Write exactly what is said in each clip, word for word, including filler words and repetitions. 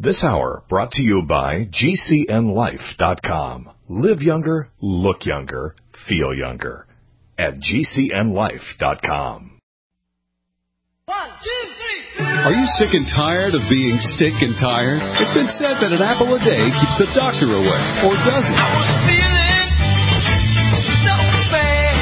This hour brought to you by G C N life dot com. Live younger, look younger, feel younger at G C N life dot com. One, two, three. Are you sick and tired of being sick and tired? It's been said that an apple a day keeps the doctor away, or does it? I was feeling so bad.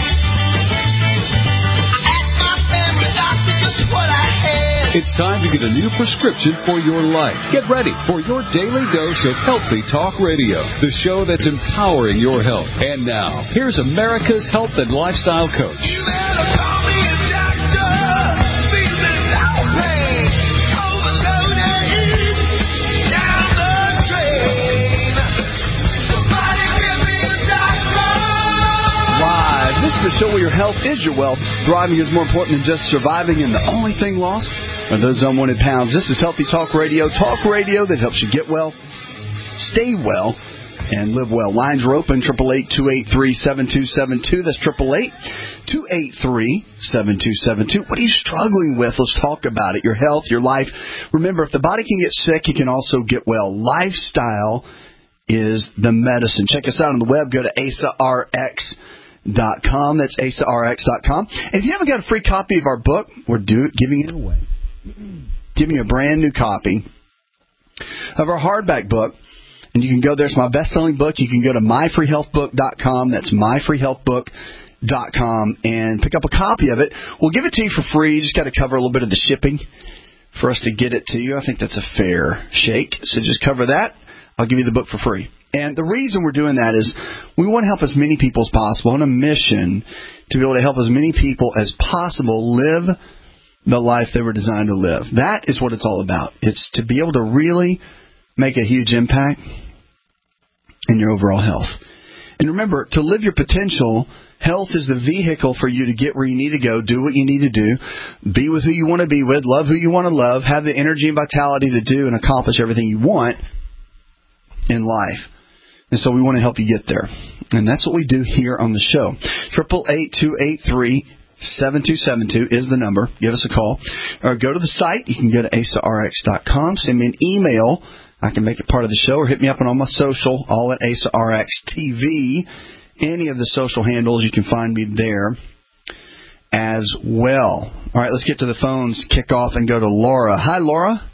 I asked my family doctor just what I had. It's time to get a new prescription for your life. Get ready for your daily dose of Healthy Talk Radio, the show that's empowering your health. And now, here's America's health and lifestyle coach. You better call me a doctor. Feeling no pain. Overloaded. Down the drain. Somebody give me a doctor. Live. This is the show where your health is your wealth. Thriving is more important than just surviving, and the only thing lost are those unwanted pounds. This is Healthy Talk Radio. Talk radio that helps you get well, stay well, and live well. Lines are open, eight eight eight, two eight three, seven two seven two. That's eight eight eight, two eight three, seven two seven two. What are you struggling with? Let's talk about it. Your health, your life. Remember, if the body can get sick, it can also get well. Lifestyle is the medicine. Check us out on the web. Go to A S A R X dot com. That's A S A R X dot com. And if you haven't got a free copy of our book, we're do- giving it away. Giving you a brand new copy of our hardback book. And you can go there. It's my best-selling book. You can go to my free health book dot com. That's my free health book dot com and pick up a copy of it. We'll give it to you for free. You just got to cover a little bit of the shipping for us to get it to you. I think that's a fair shake. So just cover that. I'll give you the book for free. And the reason we're doing that is we want to help as many people as possible on a mission to be able to help as many people as possible live the life they were designed to live. That is what it's all about. It's to be able to really make a huge impact in your overall health. And remember, to live your potential, health is the vehicle for you to get where you need to go, do what you need to do, be with who you want to be with, love who you want to love, have the energy and vitality to do and accomplish everything you want in life. And so we want to help you get there. And that's what we do here on the show. eight eight eight, two eight three, seven two seven two is the number. Give us a call. Or go to the site. You can go to A S A R X dot com. Send me an email. I can make it part of the show. Or hit me up on all my social, all at A S A R X T V. Any of the social handles, you can find me there as well. All right, let's get to the phones. Kick off and go to Laura. Hi, Laura.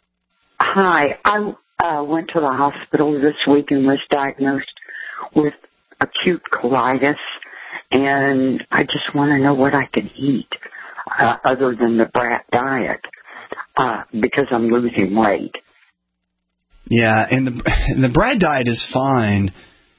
Hi. I uh, went to the hospital this week and was diagnosed with acute colitis. And I just want to know what I can eat uh, other than the brat diet uh, because I'm losing weight. Yeah, and the and the brat diet is fine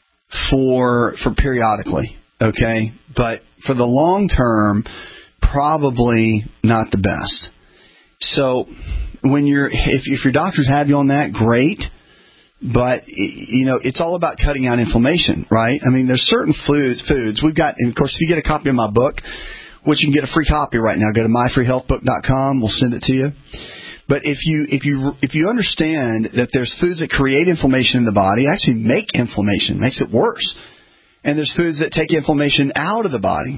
for for periodically, okay? But for the long term, probably not the best. So when you're if if your doctors have you on that, great. But, you know, it's all about cutting out inflammation, right? I mean, there's certain foods, foods. We've got, and of course, if you get a copy of my book, which you can get a free copy right now, go to my free health book dot com. We'll send it to you. But if you if you if you understand that there's foods that create inflammation in the body, actually make inflammation, makes it worse. And there's foods that take inflammation out of the body.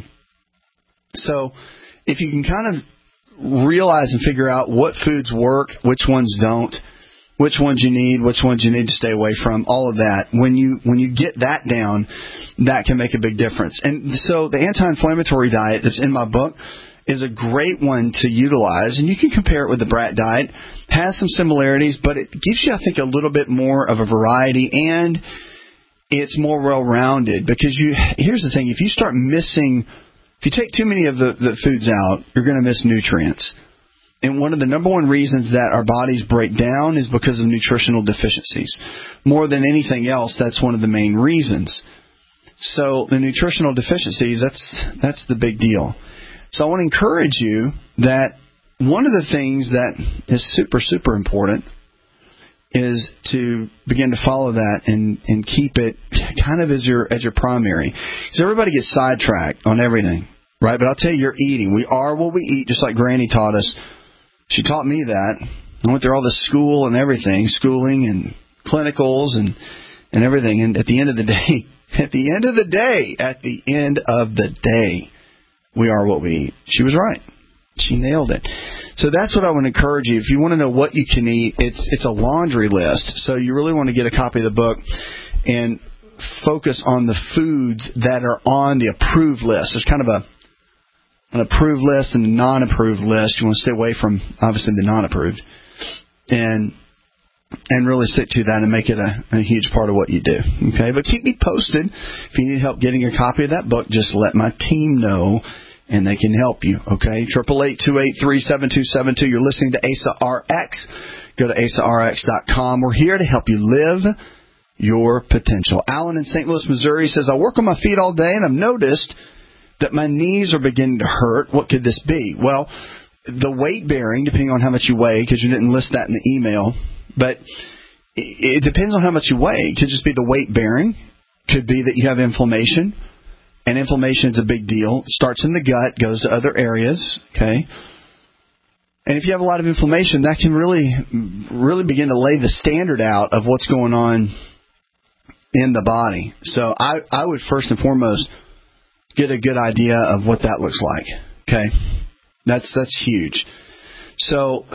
So if you can kind of realize and figure out what foods work, which ones don't, which ones you need, which ones you need to stay away from, all of that. When you when you get that down, that can make a big difference. And so the anti-inflammatory diet that's in my book is a great one to utilize. And you can compare it with the brat diet. Has some similarities, but it gives you, I think, a little bit more of a variety, and it's more well-rounded. Because you here's the thing. If you start missing, if you take too many of the, the foods out, you're going to miss nutrients. And one of the number one reasons that our bodies break down is because of nutritional deficiencies. More than anything else, that's one of the main reasons. So the nutritional deficiencies, that's that's the big deal. So I want to encourage you that one of the things that is super, super important is to begin to follow that and, and keep it kind of as your as your primary. Because everybody gets sidetracked on everything, right? But I'll tell you, you're eating. We are what we eat, just like Granny taught us. She taught me that. I went through all the school and everything, schooling and clinicals and, and everything. And at the end of the day, at the end of the day, at the end of the day, we are what we eat. She was right. She nailed it. So that's what I want to encourage you. If you want to know what you can eat, it's it's a laundry list. So you really want to get a copy of the book and focus on the foods that are on the approved list. There's kind of a an approved list and a non-approved list. You want to stay away from, obviously, the non-approved. And and really stick to that and make it a, a huge part of what you do. Okay, but keep me posted. If you need help getting a copy of that book, just let my team know, and they can help you. Okay, eight eight eight, two eight three, seven two seven two. You're listening to Asa R X. Go to asa r x dot com. We're here to help you live your potential. Alan in Saint Louis, Missouri says, I work on my feet all day, and I've noticed that my knees are beginning to hurt. What could this be? Well, the weight bearing, depending on how much you weigh, because you didn't list that in the email, but it depends on how much you weigh. It could just be the weight bearing. Could be that you have inflammation, and inflammation is a big deal. It starts in the gut, goes to other areas, okay? And if you have a lot of inflammation, that can really, really begin to lay the standard out of what's going on in the body. So I, I would first and foremost get a good idea of what that looks like, okay? That's that's huge. So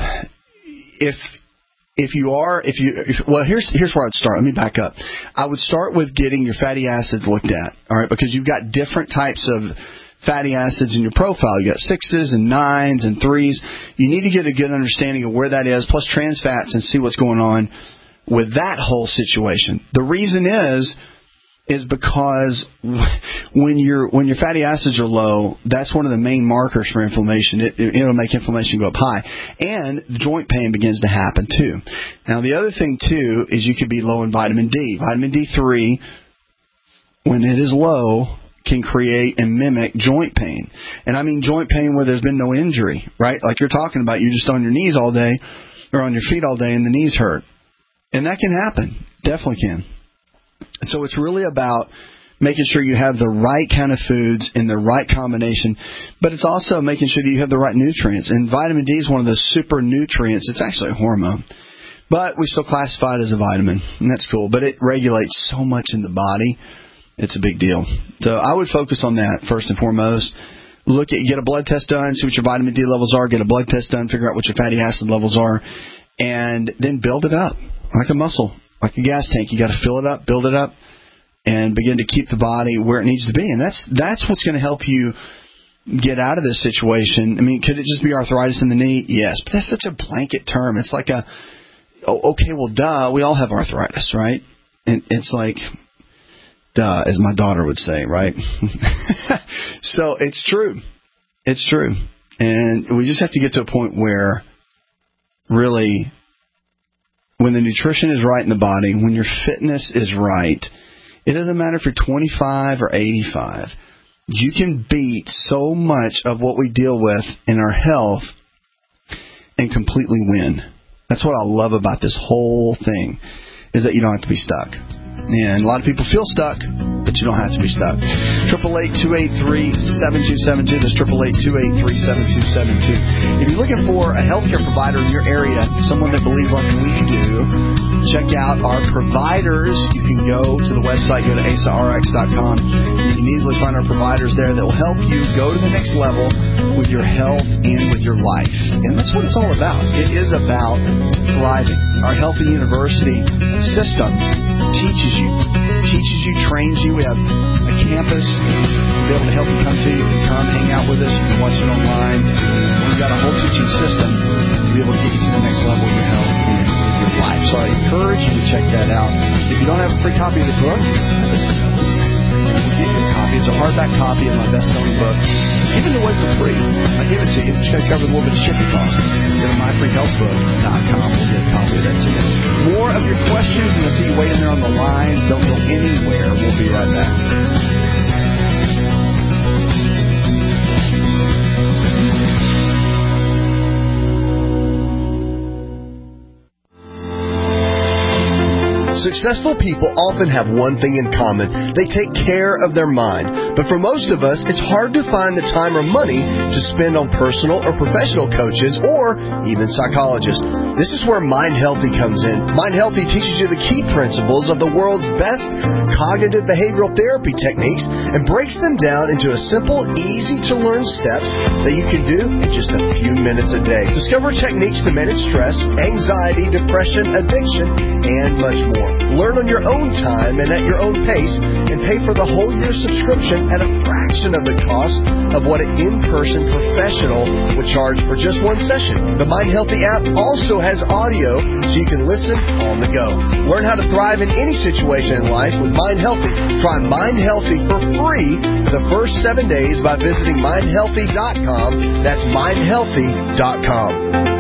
if if you are if you if, well here's here's where I'd start. Let me back up. I would start with getting your fatty acids looked at, all right, because you've got different types of fatty acids in your profile. You got sixes and nines and threes. You need to get a good understanding of where that is, plus trans fats, and see what's going on with that whole situation. The reason is is because when your when your fatty acids are low, that's one of the main markers for inflammation. It, it, it'll make inflammation go up high. And joint pain begins to happen too. Now, the other thing too is you could be low in vitamin D. Vitamin D three, when it is low, can create and mimic joint pain. And I mean joint pain where there's been no injury, right? Like you're talking about, you're just on your knees all day or on your feet all day and the knees hurt. And that can happen. Definitely can. So it's really about making sure you have the right kind of foods in the right combination, but it's also making sure that you have the right nutrients. And vitamin D is one of those super nutrients. It's actually a hormone, but we still classify it as a vitamin, and that's cool. But it regulates so much in the body. It's a big deal. So I would focus on that first and foremost. Look at, get a blood test done, see what your vitamin D levels are, get a blood test done, figure out what your fatty acid levels are, and then build it up like a muscle, like a gas tank. You got to fill it up, build it up, and begin to keep the body where it needs to be. And that's that's what's going to help you get out of this situation. I mean, could it just be arthritis in the knee? Yes, but that's such a blanket term. It's like a, oh, okay, well, duh, we all have arthritis, right? And it's like, duh, as my daughter would say, right? So it's true. It's true. And we just have to get to a point where really when the nutrition is right in the body, when your fitness is right, it doesn't matter if you're twenty-five or eighty-five. You can beat so much of what we deal with in our health and completely win. That's what I love about this whole thing, is that you don't have to be stuck. And a lot of people feel stuck, but you don't have to be stuck. eight eight eight, two eight three, seven two seven two. That's eight eight eight, two eight three, seven two seven two. If you're looking for a healthcare provider in your area, someone that believes like we do, check out our providers. You can go to the website, go to asa r x dot com. You can easily find our providers there that will help you go to the next level with your health and with your life. And that's what it's all about. It is about thriving. Our Healthy University system teaches you, teaches you, trains you. We have a campus to be able to help you come to. You can come hang out with us. You can watch it online. We've got a whole teaching system to be able to get you to the next level of your health and with your life. So I encourage you to check that out. If you don't have a free copy of the book, listen. Get your copy. It's a hardback copy of my best-selling book. I'm giving it away for free. I give it to you. It's going to cover a little bit of shipping costs. Go to my free health book dot com. We'll get a copy of that to you. More of your questions, and I see you waiting there on the lines. Don't go anywhere. We'll be right back. Successful people often have one thing in common. They take care of their mind. But for most of us, it's hard to find the time or money to spend on personal or professional coaches or even psychologists. This is where Mind Healthy comes in. Mind Healthy teaches you the key principles of the world's best cognitive behavioral therapy techniques and breaks them down into a simple, easy-to-learn steps that you can do in just a few minutes a day. Discover techniques to manage stress, anxiety, depression, addiction, and much more. Learn on your own time and at your own pace, and pay for the whole year subscription at a fraction of the cost of what an in-person professional would charge for just one session. The Mind Healthy app also has audio so you can listen on the go. Learn how to thrive in any situation in life with Mind Healthy. Try Mind Healthy for free for the first seven days by visiting mind healthy dot com. That's mind healthy dot com.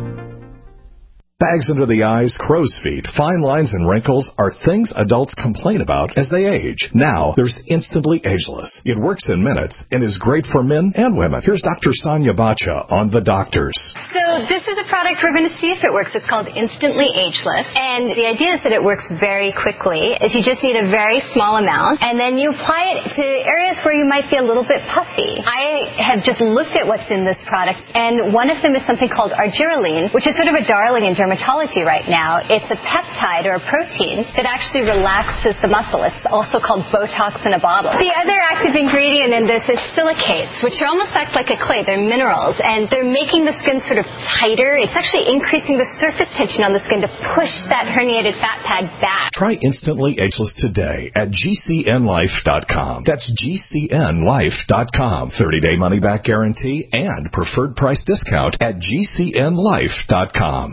Bags under the eyes, crow's feet, fine lines, and wrinkles are things adults complain about as they age. Now, there's Instantly Ageless. It works in minutes and is great for men and women. Here's Doctor Sonia Bacha on The Doctors. So this is a product we're going to see if it works. It's called Instantly Ageless. And the idea is that it works very quickly. Is you just need a very small amount, and then you apply it to areas where you might be a little bit puffy. I have just looked at what's in this product, and one of them is something called argireline, which is sort of a darling in dermatology right now. It's a peptide or a protein that actually relaxes the muscle. It's also called Botox in a bottle. The other active ingredient in this is silicates, which are almost act like a clay. They're minerals, and they're making the skin sort of tighter. It's actually increasing the surface tension on the skin to push that herniated fat pad back. Try Instantly Ageless today at G C N life dot com. That's G C N life dot com. thirty-day money-back guarantee and preferred price discount at G C N life dot com.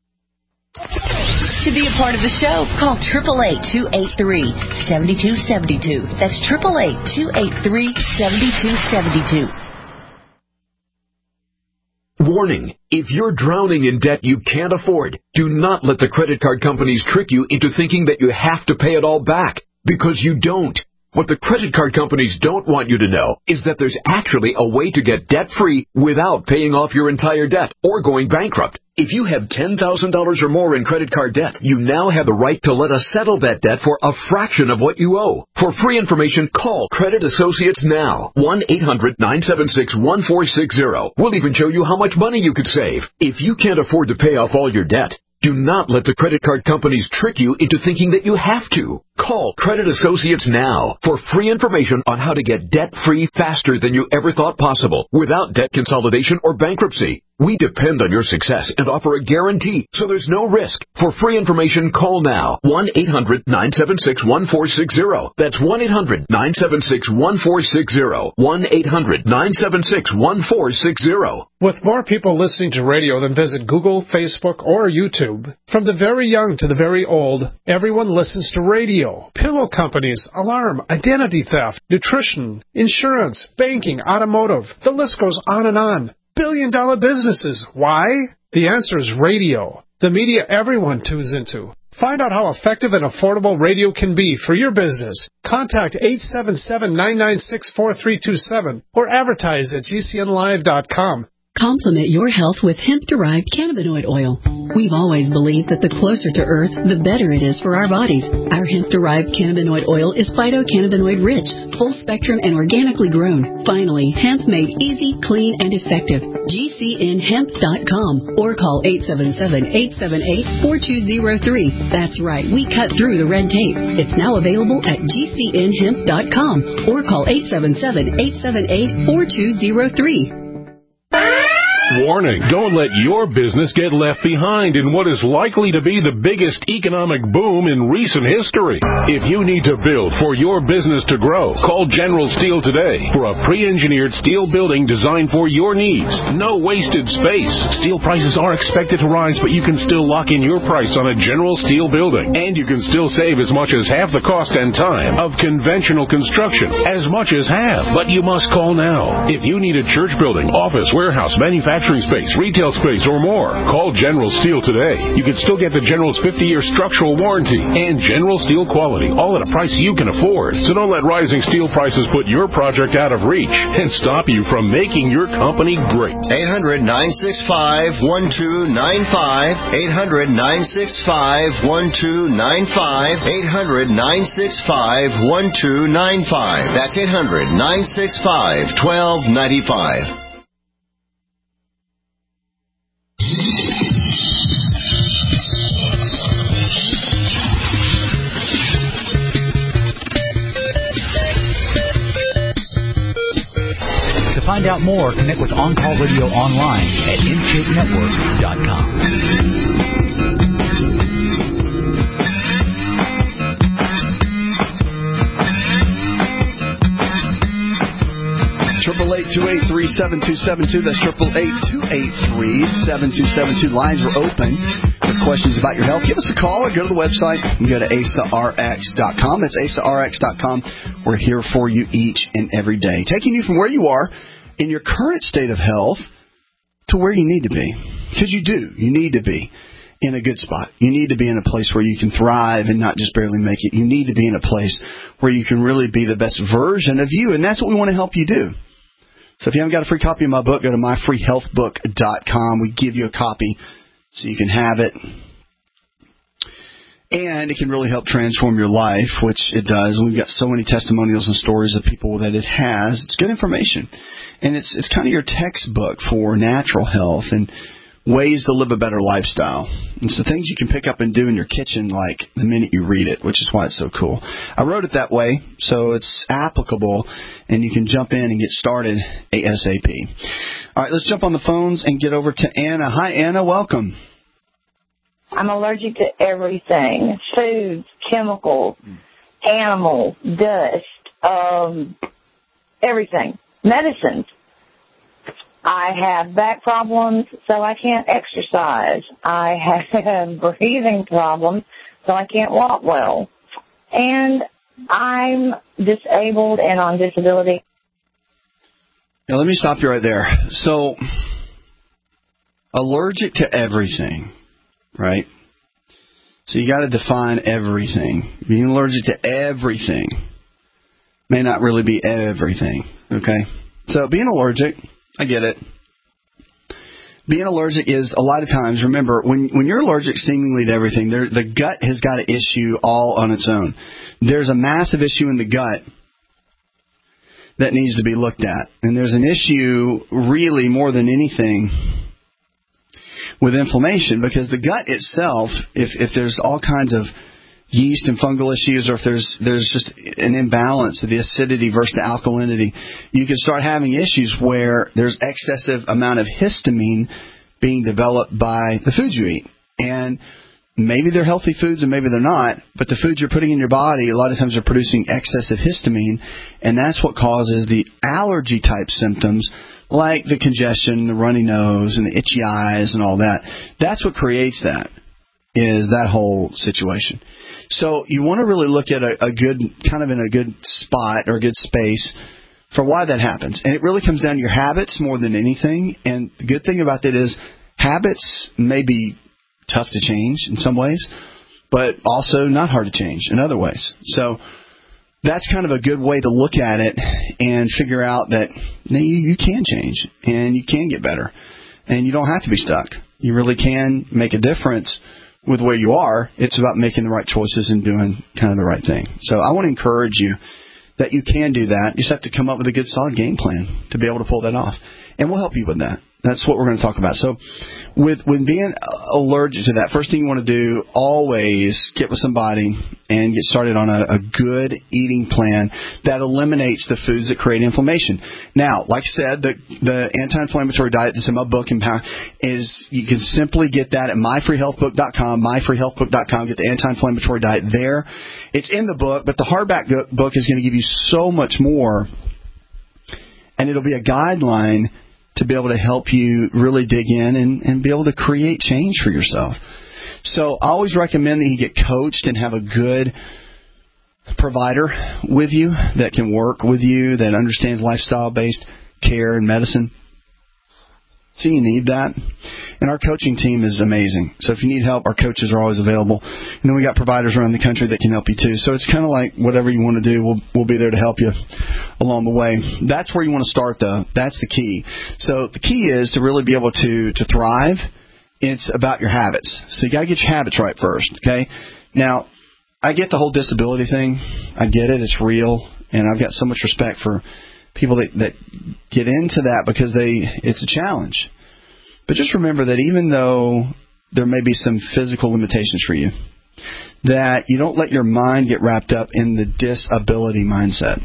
To be a part of the show, call eight eight eight, two eight three, seven two seven two. That's eight eight eight, two eight three, seven two seven two. Warning, if you're drowning in debt you can't afford, do not let the credit card companies trick you into thinking that you have to pay it all back, because you don't. What the credit card companies don't want you to know is that there's actually a way to get debt-free without paying off your entire debt or going bankrupt. If you have ten thousand dollars or more in credit card debt, you now have the right to let us settle that debt for a fraction of what you owe. For free information, call Credit Associates now. one eight hundred, nine seven six, one four six zero. We'll even show you how much money you could save. If you can't afford to pay off all your debt, do not let the credit card companies trick you into thinking that you have to. Call Credit Associates now for free information on how to get debt-free faster than you ever thought possible without debt consolidation or bankruptcy. We depend on your success and offer a guarantee, so there's no risk. For free information, call now. one eight hundred, nine seven six, one four six zero. That's one eight hundred, nine seven six, one four six zero. one eight hundred, nine seven six, one four six zero. With more people listening to radio than visit Google, Facebook, or YouTube, from the very young to the very old, everyone listens to radio. Pillow companies, alarm, identity theft, nutrition, insurance, banking, automotive. The list goes on and on. Billion-dollar businesses. Why? The answer is radio. The media everyone tunes into. Find out how effective and affordable radio can be for your business. Contact eight seven seven, nine nine six, four three two seven or advertise at G C N live dot com. Complement your health with hemp-derived cannabinoid oil. We've always believed that the closer to Earth, the better it is for our bodies. Our hemp-derived cannabinoid oil is phytocannabinoid-rich, full-spectrum, and organically grown. Finally, hemp made easy, clean, and effective. G C N hemp dot com or call eight seven seven, eight seven eight, four two zero three. That's right, we cut through the red tape. It's now available at G C N hemp dot com or call eight seven seven, eight seven eight, four two zero three. Warning, don't let your business get left behind in what is likely to be the biggest economic boom in recent history. If you need to build for your business to grow, call General Steel today for a pre-engineered steel building designed for your needs. No wasted space. Steel prices are expected to rise, but you can still lock in your price on a General Steel building. And you can still save as much as half the cost and time of conventional construction. As much as half. But you must call now. If you need a church building, office, warehouse, manufacturing, manufacturing space, retail space, or more. Call General Steel today. You can still get the General's fifty-year structural warranty and General Steel quality, all at a price you can afford. So don't let rising steel prices put your project out of reach and stop you from making your company great. eight hundred, nine six five, one two nine five. eight hundred, nine six five, one two nine five. eight hundred, nine six five, one two nine five. That's eight hundred, nine six five, one two nine five. To find out more, connect with On Call Radio online at in shape network dot com. Triple eight two eight three seven two seven two. That's triple eight two eight three seven two seven two. Lines are open with questions about your health. Give us a call or go to the website. You can go to A S A R X dot com. That's A S A R X dot com. We're here for you each and every day, taking you from where you are in your current state of health to where you need to be. Because you do. You need to be in a good spot. You need to be in a place where you can thrive and not just barely make it. You need to be in a place where you can really be the best version of you, and that's what we want to help you do. So if you haven't got a free copy of my book, go to my free health book dot com. We give you a copy so you can have it. And it can really help transform your life, which it does. We've got so many testimonials and stories of people that it has. It's good information. And it's it's kind of your textbook for natural health and ways to live a better lifestyle. It's the things you can pick up and do in your kitchen like the minute you read it, which is why it's so cool. I wrote it that way so it's applicable and you can jump in and get started ASAP. All right, let's jump on the phones and get over to Anna. Hi, Anna. Welcome. I'm allergic to everything. Foods, chemicals, animals, dust, um, everything. Medicines. I have back problems, so I can't exercise. I have breathing problems, so I can't walk well. And I'm disabled and on disability. Now, let me stop you right there. So, allergic to everything, right? So you got to define everything. Being allergic to everything may not really be everything, okay? So being allergic, I get it. Being allergic is, a lot of times, remember, when when you're allergic seemingly to everything, there, the gut has got an issue all on its own. There's a massive issue in the gut that needs to be looked at. And there's an issue, really, more than anything, with inflammation, because the gut itself, if if there's all kinds of yeast and fungal issues, or if there's there's just an imbalance of the acidity versus the alkalinity, you can start having issues where there's excessive amount of histamine being developed by the foods you eat. And maybe they're healthy foods and maybe they're not, but the foods you're putting in your body, a lot of times are producing excessive histamine, and that's what causes the allergy type symptoms like the congestion, the runny nose, and the itchy eyes and all that. That's what creates that, is that whole situation. So you want to really look at a, a good, kind of in a good spot or a good space for why that happens. And it really comes down to your habits more than anything. And the good thing about that is habits may be tough to change in some ways, but also not hard to change in other ways. So that's kind of a good way to look at it and figure out that you, you can change and you can get better. And you don't have to be stuck. You really can make a difference with where you are. It's about making the right choices and doing kind of the right thing. So I want to encourage you that you can do that. You just have to come up with a good, solid game plan to be able to pull that off. And we'll help you with that. That's what we're going to talk about. So with with being allergic to that, first thing you want to do, always get with somebody and get started on a, a good eating plan that eliminates the foods that create inflammation. Now, like I said, the, the anti-inflammatory diet that's in my book is, you can simply get that at my free health book dot com, my free health book dot com. Get the anti-inflammatory diet there. It's in the book, but the hardback book is going to give you so much more, and it'll be a guideline to be able to help you really dig in and, and be able to create change for yourself. So I always recommend that you get coached and have a good provider with you that can work with you, that understands lifestyle-based care and medicine. So you need that. And our coaching team is amazing. So if you need help, our coaches are always available. And then we got providers around the country that can help you too. So it's kind of like whatever you want to do, we'll we'll be there to help you along the way. That's where you want to start, though. That's the key. So the key is to really be able to to thrive. It's about your habits. So you got to get your habits right first, okay? Now, I get the whole disability thing. I get it. It's real. And I've got so much respect for people that, that get into that because they it's a challenge. But just remember that even though there may be some physical limitations for you, that you don't let your mind get wrapped up in the disability mindset.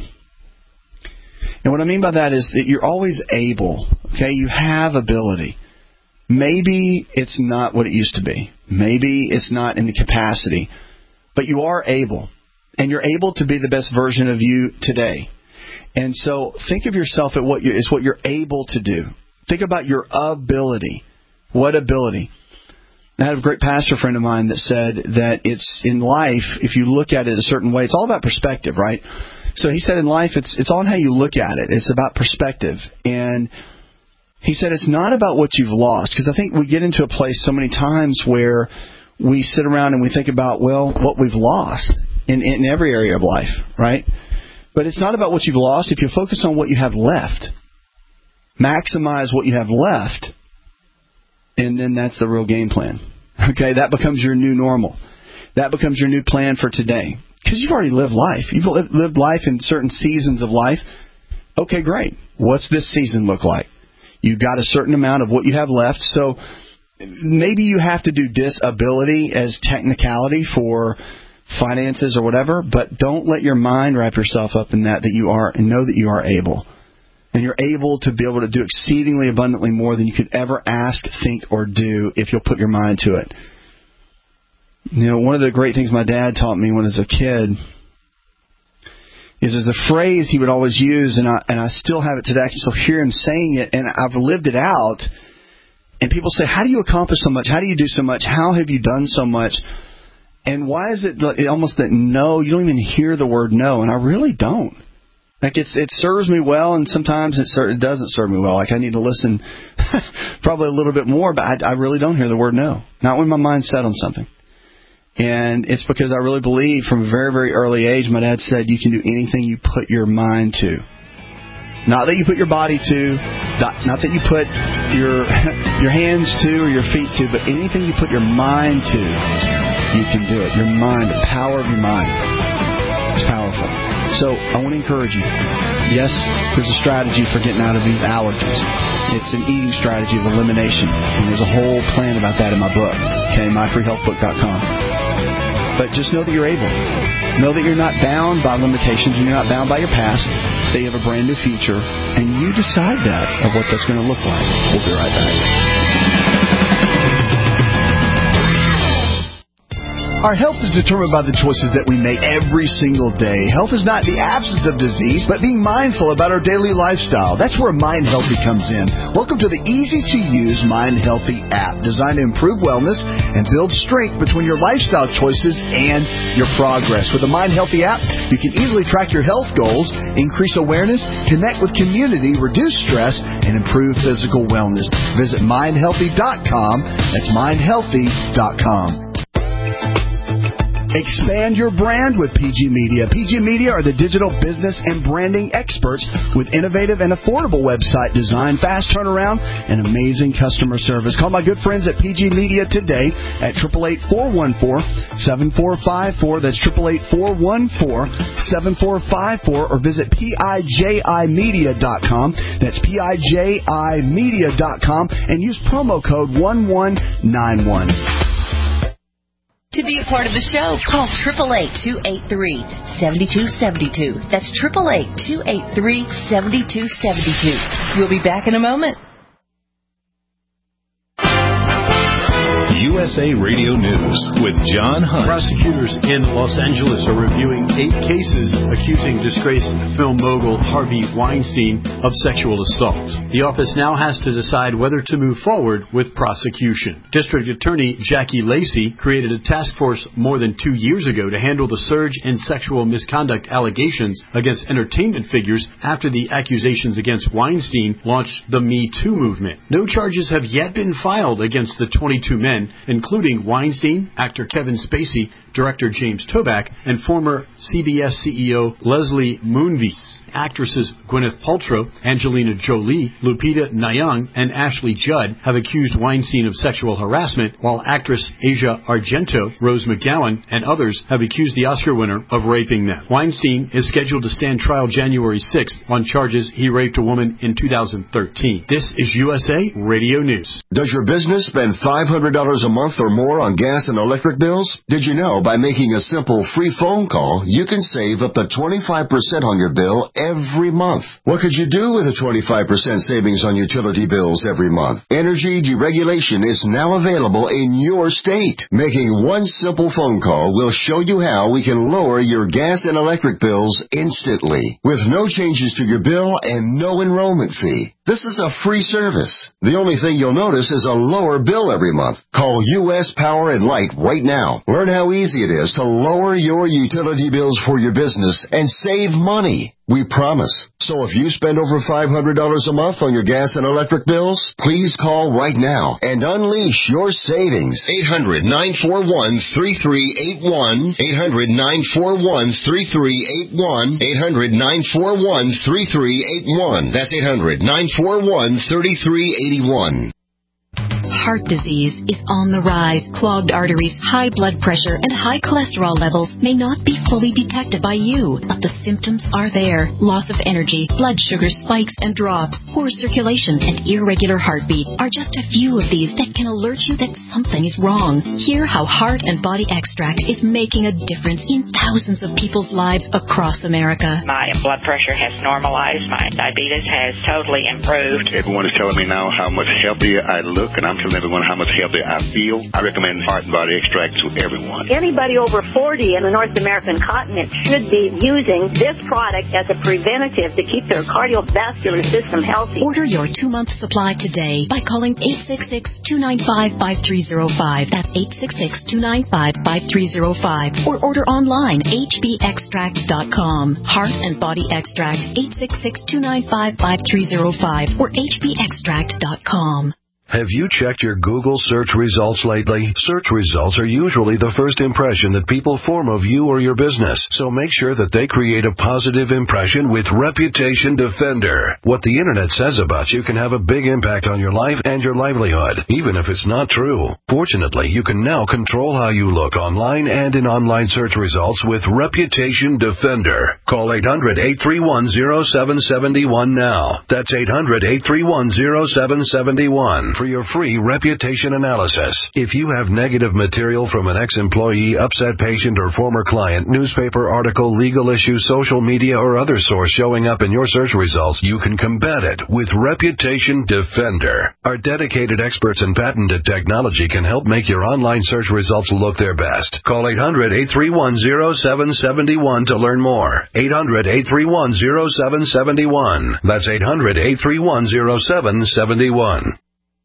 And what I mean by that is that you're always able, okay? You have ability. Maybe it's not what it used to be. Maybe it's not in the capacity. But you are able. And you're able to be the best version of you today. And so think of yourself at what you, is what you're able to do. Think about your ability. What ability? I had a great pastor friend of mine that said that it's in life, if you look at it a certain way, it's all about perspective, right? So he said in life, it's it's all in how you look at it. It's about perspective. And he said it's not about what you've lost. Because I think we get into a place so many times where we sit around and we think about, well, what we've lost in, in every area of life, right? But it's not about what you've lost. If you focus on what you have left, maximize what you have left, and then that's the real game plan. Okay, that becomes your new normal. That becomes your new plan for today. Because you've already lived life. You've lived life in certain seasons of life. Okay, great. What's this season look like? You've got a certain amount of what you have left. So maybe you have to do disability as technicality for finances or whatever, but don't let your mind wrap yourself up in that, that you are, and know that you are able. And you're able to be able to do exceedingly abundantly more than you could ever ask, think, or do if you'll put your mind to it. You know, one of the great things my dad taught me when I was a kid is there's a phrase he would always use, and I and I still have it today. I can still hear him saying it, and I've lived it out. And people say, how do you accomplish so much? How do you do so much? How have you done so much? And why is it almost that no, you don't even hear the word no? And I really don't. Like it's it serves me well, and sometimes it, it doesn't serve me well. Like I need to listen probably a little bit more, but I, I really don't hear the word no. Not when my mind's set on something. And it's because I really believe from a very, very early age, my dad said you can do anything you put your mind to. Not that you put your body to, not, not that you put your your hands to or your feet to, but anything you put your mind to, you can do it. Your mind, the power of your mind is powerful. So I want to encourage you. Yes, there's a strategy for getting out of these allergies. It's an eating strategy of elimination. And there's a whole plan about that in my book, okay, my free health book dot com. But just know that you're able. Know that you're not bound by limitations and you're not bound by your past. That you have a brand new future. And you decide that of what that's going to look like. We'll be right back. Our health is determined by the choices that we make every single day. Health is not the absence of disease, but being mindful about our daily lifestyle. That's where Mind Healthy comes in. Welcome to the easy-to-use Mind Healthy app, designed to improve wellness and build strength between your lifestyle choices and your progress. With the Mind Healthy app, you can easily track your health goals, increase awareness, connect with community, reduce stress, and improve physical wellness. Visit mind healthy dot com. That's mind healthy dot com. Expand your brand with P G Media. P G Media are the digital business and branding experts with innovative and affordable website design, fast turnaround, and amazing customer service. Call my good friends at P G Media today at eight eight eight, four one four, seven four five four. That's eight eight eight, four one four, seven four five four. Or visit P I J I media dot com. That's P I J I media dot com. And use promo code one one nine one. To be a part of the show, call eight eight eight, two eight three, seven two seven two. That's eight eight eight, two eight three, seven two seven two. We'll be back in a moment. U S A Radio News with John Hunt. Prosecutors in Los Angeles are reviewing eight cases accusing disgraced film mogul Harvey Weinstein of sexual assault. The office now has to decide whether to move forward with prosecution. District Attorney Jackie Lacey created a task force more than two years ago to handle the surge in sexual misconduct allegations against entertainment figures after the accusations against Weinstein launched the Me Too movement. No charges have yet been filed against the twenty-two men, including Weinstein, actor Kevin Spacey, director James Toback, and former C B S C E O Leslie Moonves. Actresses Gwyneth Paltrow, Angelina Jolie, Lupita Nyong'o, and Ashley Judd have accused Weinstein of sexual harassment, while actress Asia Argento, Rose McGowan, and others have accused the Oscar winner of raping them. Weinstein is scheduled to stand trial January sixth on charges he raped a woman in two thousand thirteen. This is U S A Radio News. Does your business spend five hundred dollars a month or more on gas and electric bills? Did you know by making a simple free phone call, you can save up to twenty-five percent on your bill every month? What could you do with a twenty-five percent savings on utility bills every month? Energy deregulation is now available in your state. Making one simple phone call will show you how we can lower your gas and electric bills instantly, with no changes to your bill and no enrollment fee. This is a free service. The only thing you'll notice is a lower bill every month. Call U S Power and Light right now. Learn how easy it is to lower your utility bills for your business and save money. We promise. So if you spend over five hundred dollars a month on your gas and electric bills, please call right now and unleash your savings. eight hundred, nine four one, three three eight one. eight hundred, nine four one, three three eight one. eight hundred, nine four one, three three eight one. That's eight hundred, nine four one, three three eight one. Heart disease is on the rise. Clogged arteries, high blood pressure, and high cholesterol levels may not be fully detected by you, but the symptoms are there. Loss of energy, blood sugar spikes and drops, poor circulation, and irregular heartbeat are just a few of these that can alert you that something is wrong. Hear how Heart and Body Extract is making a difference in thousands of people's lives across America. My blood pressure has normalized. My diabetes has totally improved. Everyone is telling me now how much healthier I look, and I'm telling everyone how much healthier I feel. I recommend Heart and Body Extract to everyone. Anybody over forty in the North American continent should be using this product as a preventative to keep their cardiovascular system healthy. Order your two-month supply today by calling eight six six, two nine five, five three zero five. That's eight six six, two nine five, five three zero five. Or order online, h b extract dot com. Heart and Body Extract, eight six six, two nine five, five three zero five or h b extract dot com. Have you checked your Google search results lately? Search results are usually the first impression that people form of you or your business, so make sure that they create a positive impression with Reputation Defender. What the Internet says about you can have a big impact on your life and your livelihood, even if it's not true. Fortunately, you can now control how you look online and in online search results with Reputation Defender. Call eight hundred, eight three one, zero seven seven one now. That's eight hundred, eight three one, zero seven seven one. For your free reputation analysis. If you have negative material from an ex-employee, upset patient, or former client, newspaper article, legal issue, social media, or other source showing up in your search results, you can combat it with Reputation Defender. Our dedicated experts in patented technology can help make your online search results look their best. Call eight hundred, eight three one, zero seven seven one to learn more. eight hundred, eight three one, zero seven seven one. That's eight hundred, eight three one, zero seven seven one.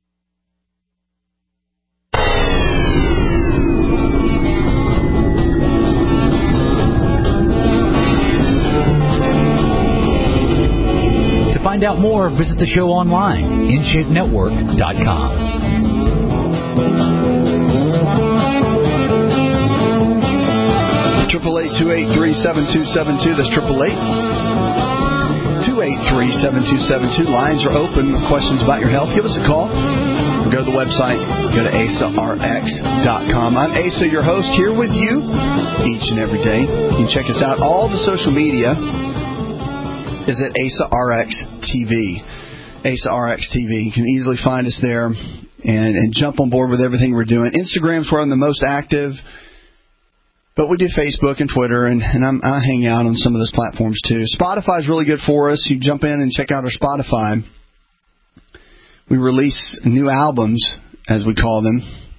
To find out more, visit the show online, in shape network dot com. Triple eight two eight three seven two seven two. That's triple eight two eight three seven two seven two. Lines are open with questions about your health. Give us a call. Or go to the website. Go to asa r x dot com. I'm Asa, your host, here with you each and every day. You can check us out. All the social media is at Asa R X T V. Asa R X T V. You can easily find us there and, and jump on board with everything we're doing. Instagram's where I'm the most active, but we do Facebook and Twitter, and, and I'm, I hang out on some of those platforms too. Spotify's really good for us. You jump in and check out our Spotify. We release new albums, as we call them,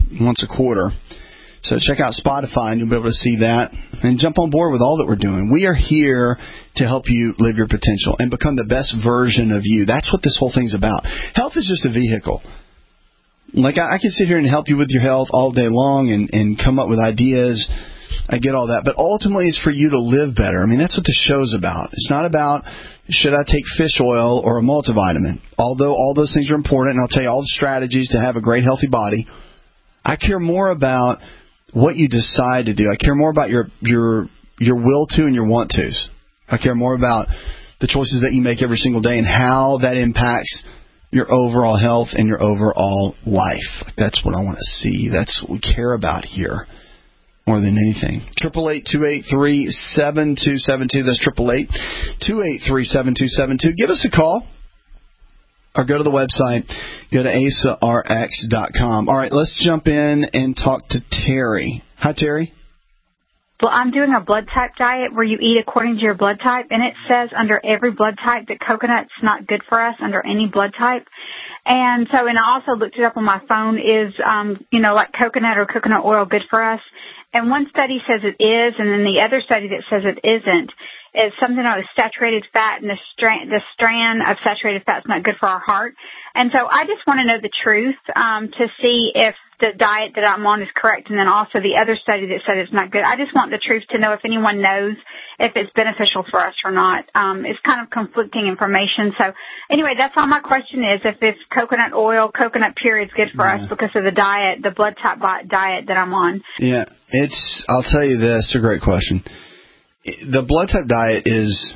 once a quarter. So check out Spotify, and you'll be able to see that. And jump on board with all that we're doing. We are here to help you live your potential and become the best version of you. That's what this whole thing's about. Health is just a vehicle. Like, I, I can sit here and help you with your health all day long and, and come up with ideas. I get all that. But ultimately, it's for you to live better. I mean, that's what the show's about. It's not about, should I take fish oil or a multivitamin? Although all those things are important, and I'll tell you all the strategies to have a great, healthy body. I care more about what you decide to do. I care more about your your your will to and your want tos. I care more about the choices that you make every single day and how that impacts your overall health and your overall life. That's what I want to see. That's what we care about here more than anything. Triple eight two eight three seven two seven two. That's triple eight two eight three seven two seven two. Give us a call. Or go to the website, go to asa r x dot com. All right, let's jump in and talk to Terry. Hi, Terry. Well, I'm doing a blood type diet where you eat according to your blood type, and it says under every blood type that coconut's not good for us under any blood type. And so, and I also looked it up on my phone, is, um, you know, like coconut or coconut oil good for us? And one study says it is, and then the other study that says it isn't. Is something about saturated fat, and the strand, the strand of saturated fat is not good for our heart. And so I just want to know the truth um, to see if the diet that I'm on is correct, and then also the other study that said it's not good. I just want the truth to know if anyone knows if it's beneficial for us or not. Um, it's kind of conflicting information. So anyway, that's all my question is, if it's coconut oil, coconut pure is good for yeah. us because of the diet, the blood type diet that I'm on. Yeah, it's, I'll tell you this, it's a great question. The blood type diet is,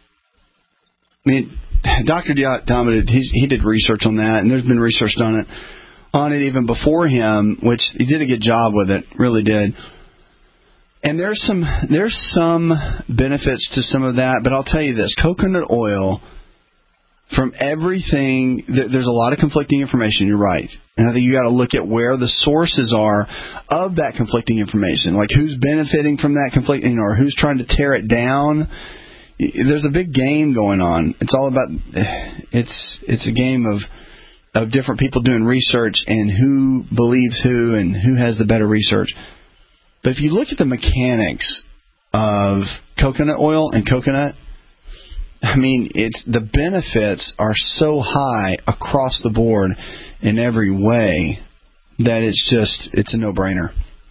I mean, Doctor Diamond, he, he did research on that, and there's been research done it, on it even before him, which he did a good job with it, really did. And there's some there's some benefits to some of that, but I'll tell you this, coconut oil, from everything, there's a lot of conflicting information, you're right. And I think you got to look at where the sources are of that conflicting information, like who's benefiting from that conflicting or who's trying to tear it down. There's a big game going on. It's all about, it's it's a game of of different people doing research and who believes who and who has the better research. But if you look at the mechanics of coconut oil and coconut, I mean, it's the benefits are so high across the board in every way that it's just, it's a no-brainer.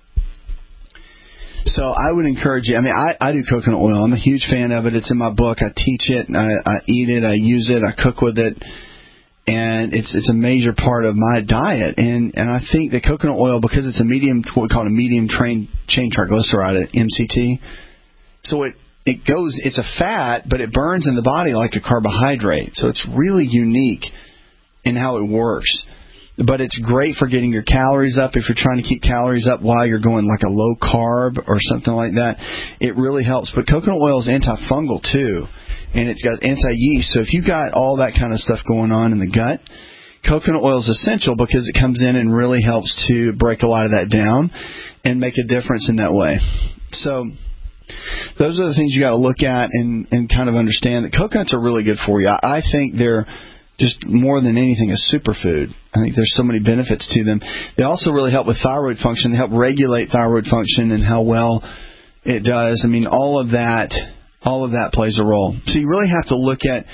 So I would encourage you. I mean, I, I do coconut oil. I'm a huge fan of it. It's in my book. I teach it. I, I eat it. I use it. I cook with it. And it's it's a major part of my diet. And, and I think that coconut oil, because it's a medium, what we call a medium train, chain triglyceride, M C T, so it It goes, it's a fat, but it burns in the body like a carbohydrate. So it's really unique in how it works. But it's great for getting your calories up if you're trying to keep calories up while you're going like a low carb or something like that. It really helps. But coconut oil is antifungal too, and it's got anti-yeast. So if you've got all that kind of stuff going on in the gut, coconut oil is essential because it comes in and really helps to break a lot of that down and make a difference in that way. So those are the things you got to look at and, and kind of understand that coconuts are really good for you. I, I think they're just more than anything a superfood. I think there's so many benefits to them. They also really help with thyroid function. They help regulate thyroid function and how well it does. I mean, all of that, all of that plays a role. So you really have to look at,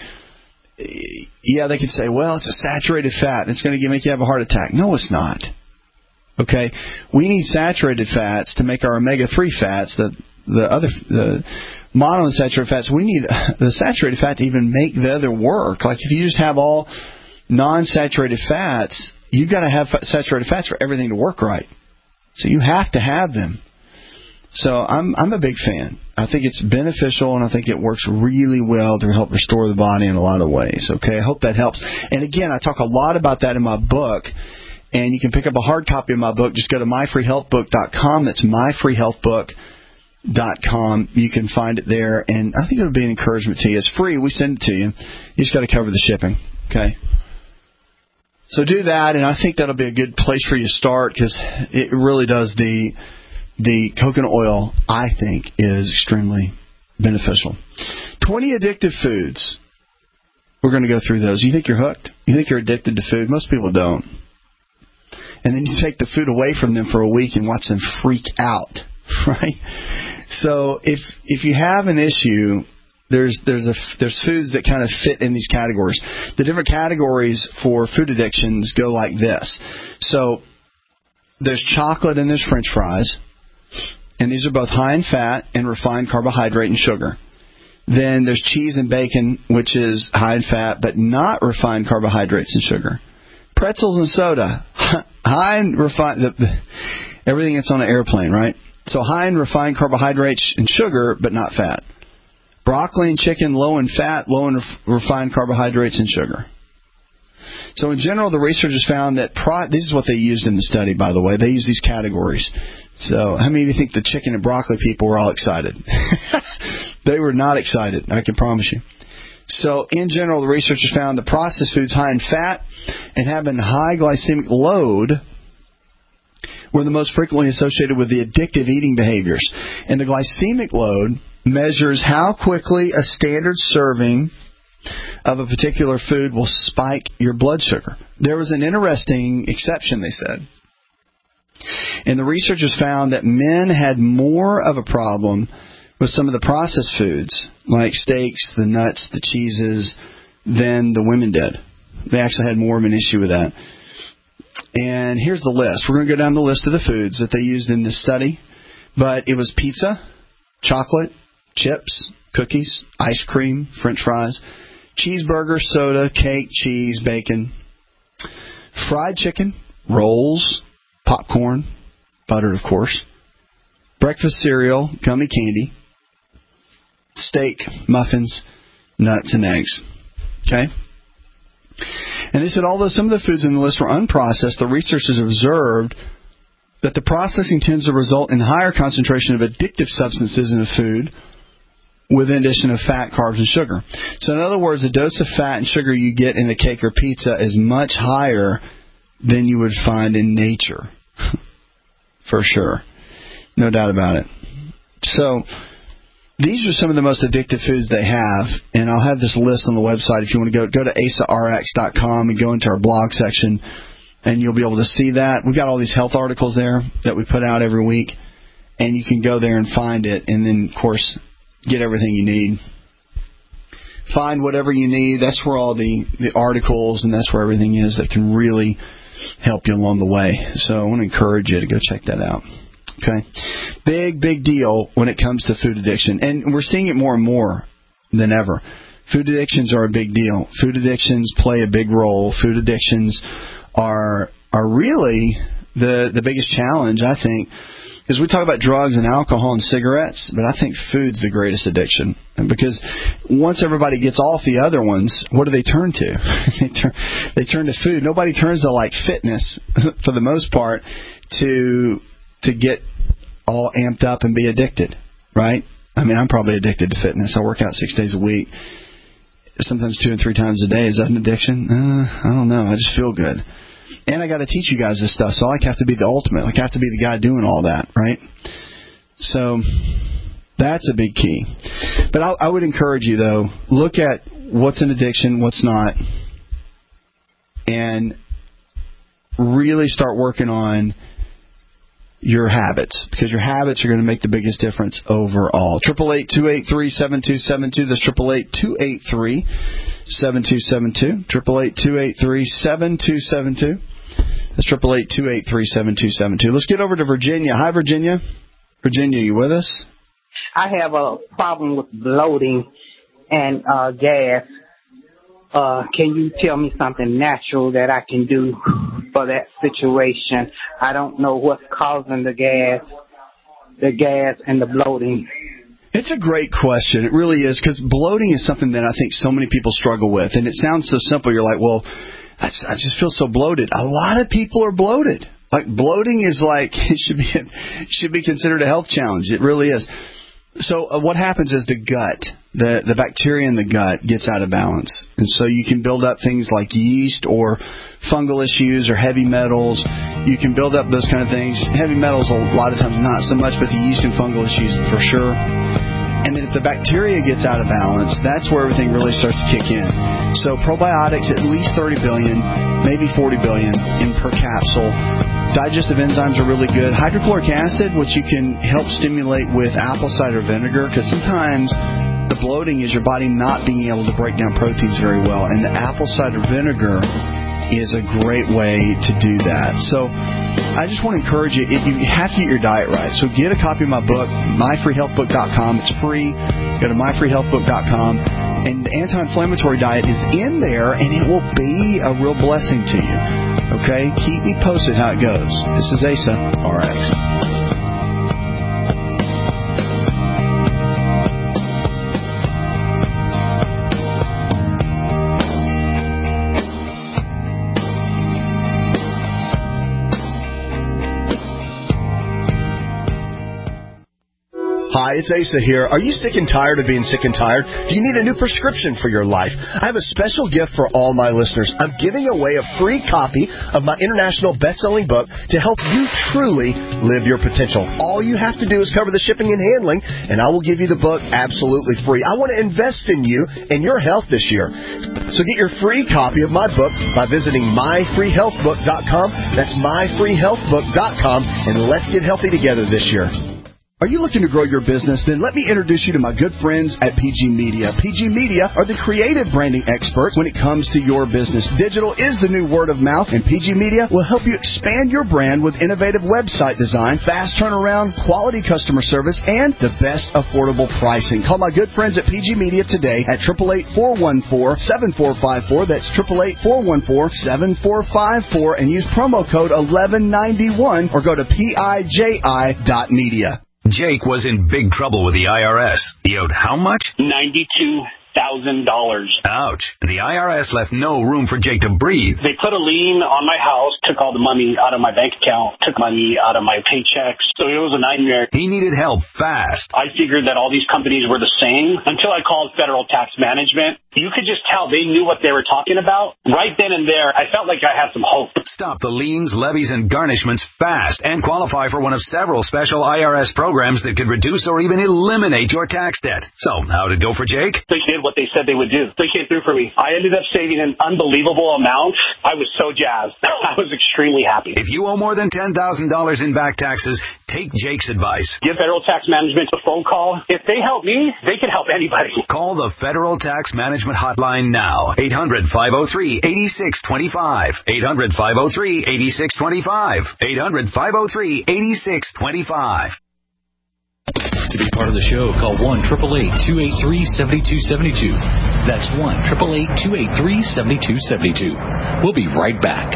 yeah, they could say, well, it's a saturated fat. It's going to make you have a heart attack. No, it's not. Okay? We need saturated fats to make our omega three fats, the the other the monounsaturated fats. We need the saturated fat to even make the other work. Like if you just have all non-saturated fats, you've got to have saturated fats for everything to work right. So you have to have them. So I'm I'm a big fan. I think it's beneficial, and I think it works really well to help restore the body in a lot of ways. Okay, I hope that helps. And again, I talk a lot about that in my book. And you can pick up a hard copy of my book. Just go to my free health book dot com. That's my free health book dot com. You can find it there, and I think it'll be an encouragement to you. It's free. We send it to you. You just got to cover the shipping. Okay. So do that, and I think that'll be a good place for you to start because it really does the the coconut oil. I think is extremely beneficial. twenty addictive foods. We're going to go through those. You think you're hooked? You think you're addicted to food? Most people don't. and then you take the food away from them for a week and watch them freak out, right? So if if you have an issue, there's there's a there's foods that kind of fit in these categories. The different categories for food addictions go like this. So there's chocolate and there's French fries, and these are both high in fat and refined carbohydrate and sugar. Then there's cheese and bacon, which is high in fat but not refined carbohydrates and sugar. Pretzels and soda, high in refined, everything that's on an airplane, right? So high in refined carbohydrates and sugar, but not fat. Broccoli and chicken, low in fat, low in refined carbohydrates and sugar. So in general, the researchers found that, pro- this is what they used in the study, by the way. They used these categories. So how many of you think the chicken and broccoli people were all excited? They were not excited, I can promise you. So in general, the researchers found the processed foods high in fat and having high glycemic load were the most frequently associated with the addictive eating behaviors. And the glycemic load measures how quickly a standard serving of a particular food will spike your blood sugar. There was an interesting exception, they said. And the researchers found that men had more of a problem with some of the processed foods, like steaks, the nuts, the cheeses, than the women did. They actually had more of an issue with that. And here's the list. We're going to go down the list of the foods that they used in this study. But it was pizza, chocolate, chips, cookies, ice cream, French fries, cheeseburger, soda, cake, cheese, bacon, fried chicken, rolls, popcorn, butter, of course, breakfast cereal, gummy candy, steak, muffins, nuts, and eggs. Okay? And they said, although some of the foods in the list were unprocessed, the researchers observed that the processing tends to result in higher concentration of addictive substances in a food with the addition of fat, carbs, and sugar. So in other words, the dose of fat and sugar you get in a cake or pizza is much higher than you would find in nature. For sure. No doubt about it. So these are some of the most addictive foods they have, and I'll have this list on the website. If you want to go, go to asa r x dot com and go into our blog section, and you'll be able to see that. We've got all these health articles there that we put out every week, and you can go there and find it, and then, of course, get everything you need. Find whatever you need. That's where all the, the articles, and that's where everything is that can really help you along the way. So I want to encourage you to go check that out. Okay? Big, big deal when it comes to food addiction. And we're seeing it more and more than ever. Food addictions are a big deal. Food addictions play a big role. Food addictions are are really the, the biggest challenge, I think. Because we talk about drugs and alcohol and cigarettes, but I think food's the greatest addiction. Because once everybody gets off the other ones, what do they turn to? they turn they turn to food. Nobody turns to like fitness for the most part to to get all amped up and be addicted, right? I mean, I'm probably addicted to fitness. I work out six days a week, sometimes two and three times a day. Is that an addiction? Uh, I don't know. I just feel good. And I got to teach you guys this stuff, so I have to be the ultimate. I have to be the guy doing all that, right? So that's a big key. But I, I would encourage you, though, look at what's an addiction, what's not, and really start working on your habits, because your habits are going to make the biggest difference overall. Triple eight two eight three seven two seven two. That's triple eight two eight three seven two seven two. Triple eight two eight three seven two seven two. That's triple eight two eight three seven two seven two. Let's get over to Virginia. Hi, Virginia. Virginia, you with us? I have a problem with bloating and uh, gas. Uh, can you tell me something natural that I can do for that situation? I don't know what's causing the gas, the gas and the bloating. It's a great question. It really is, because bloating is something that I think so many people struggle with. And it sounds so simple. You're like, well, I just, I just feel so bloated. A lot of people are bloated. Like, bloating is like, it should be, it should be considered a health challenge. It really is. So uh, what happens is the gut, the, the bacteria in the gut gets out of balance. And so you can build up things like yeast or fungal issues or heavy metals. You can build up those kind of things. Heavy metals a lot of times not so much, but the yeast and fungal issues for sure. And then if the bacteria gets out of balance, that's where everything really starts to kick in. So probiotics, at least thirty billion, maybe forty billion in per capsule. Digestive enzymes are really good. Hydrochloric acid, which you can help stimulate with apple cider vinegar, because sometimes the bloating is your body not being able to break down proteins very well, and the apple cider vinegar is a great way to do that. So I just want to encourage you, you have to get your diet right. So get a copy of my book, my free health book dot com. It's free. Go to my free health book dot com. And the anti-inflammatory diet is in there, and it will be a real blessing to you. Okay? Keep me posted how it goes. This is Asa, R X. Hi, it's Asa here. Are you sick and tired of being sick and tired? Do you need a new prescription for your life? I have a special gift for all my listeners. I'm giving away a free copy of my international best-selling book to help you truly live your potential. All you have to do is cover the shipping and handling, and I will give you the book absolutely free. I want to invest in you and your health this year. So get your free copy of my book by visiting my free health book dot com. That's my free health book dot com, and let's get healthy together this year. Are you looking to grow your business? Then let me introduce you to my good friends at P G Media. P G Media are the creative branding experts when it comes to your business. Digital is the new word of mouth, and P G Media will help you expand your brand with innovative website design, fast turnaround, quality customer service, and the best affordable pricing. Call my good friends at P G Media today at eight eight eight, four one four, seven four five four. That's eight eight eight, four one four, seven four five four, and use promo code eleven ninety-one or go to P I J I dot media. Jake was in big trouble with the I R S. He owed how much? ninety-two thousand dollars. Ouch. The I R S left no room for Jake to breathe. They put a lien on my house, took all the money out of my bank account, took money out of my paychecks. So it was a nightmare. He needed help fast. I figured that all these companies were the same until I called Federal Tax Management. You could just tell they knew what they were talking about. Right then and there, I felt like I had some hope. Stop the liens, levies, and garnishments fast and qualify for one of several special I R S programs that could reduce or even eliminate your tax debt. So, how did it go for Jake? They did what they said they would do. They came through for me. I ended up saving an unbelievable amount. I was so jazzed. I was extremely happy. If you owe more than ten thousand dollars in back taxes, take Jake's advice. Give Federal Tax Management a phone call. If they help me, they can help anybody. Call the Federal Tax Management Hotline now. eight hundred, five oh three, eight six two five. eight hundred, five oh three, eight six two five. eight hundred, five oh three, eight six two five. To be part of the show, call one eight eight eight, two eight three, seven two seven two. That's one eight eight eight, two eight three, seven two seven two. We'll be right back.